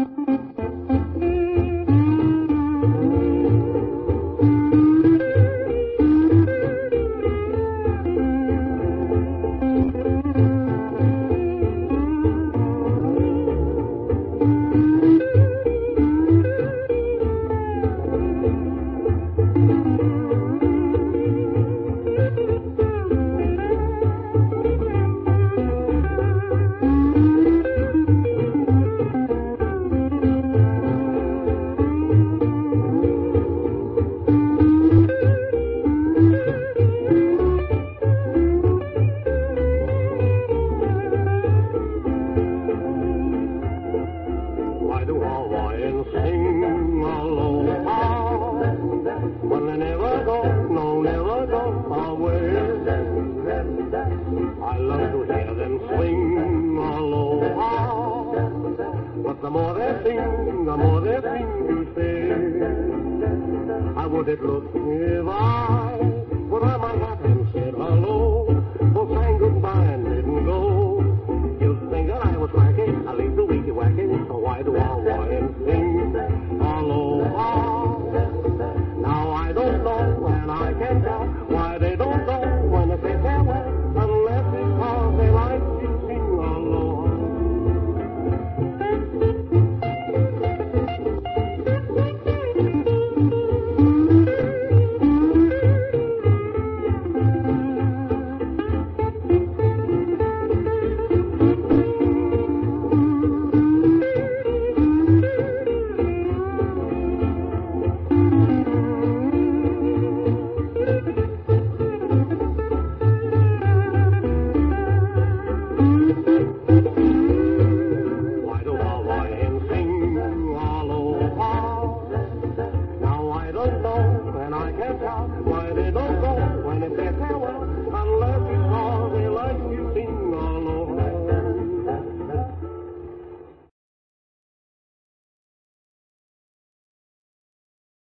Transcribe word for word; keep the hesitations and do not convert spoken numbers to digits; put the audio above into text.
I love to hear them swing aloha. But the more they sing, the more they seem to say, how would it look if I put on my hat and said hello, or sang goodbye and didn't go? You'd think that I was wacky, a little weaky wacky, so why do I Hawaiians sing aloha? Now I don't know, and I can't tell why they don't know when they say farewell, unless because they like to sing aloha. Why they don't go when they say farewell,